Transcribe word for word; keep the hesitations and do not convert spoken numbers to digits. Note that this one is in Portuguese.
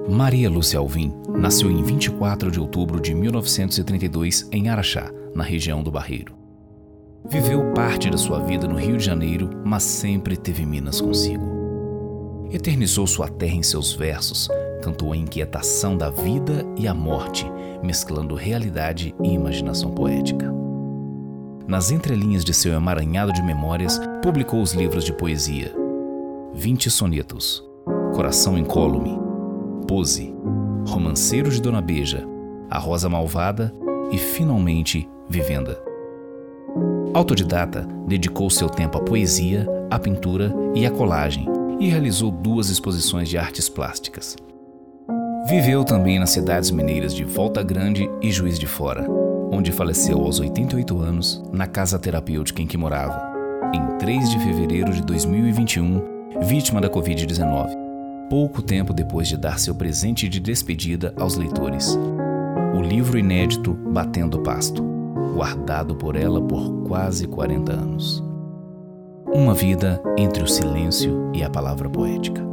Maria Lúcia Alvim nasceu em vinte e quatro de outubro de mil novecentos e trinta e dois em Araxá, na região do Barreiro. Viveu parte da sua vida no Rio de Janeiro, mas sempre teve Minas consigo. Eternizou sua terra em seus versos, cantou a inquietação da vida e a morte, mesclando realidade e imaginação poética. Nas entrelinhas de seu emaranhado de memórias, publicou os livros de poesia Vinte Sonetos, Coração Incólume, Pose, Romanceiro de Dona Beja, A Rosa Malvada e, finalmente, Vivenda. Autodidata, dedicou seu tempo à poesia, à pintura e à colagem e realizou duas exposições de artes plásticas. Viveu também nas cidades mineiras de Volta Grande e Juiz de Fora, onde faleceu aos oitenta e oito anos na casa terapêutica em que morava, em três de fevereiro de dois mil e vinte e um, vítima da covid dezenove, pouco tempo depois de dar seu presente de despedida aos leitores, o livro inédito Batendo Pasto, guardado por ela por quase quarenta anos. Uma vida entre o silêncio e a palavra poética.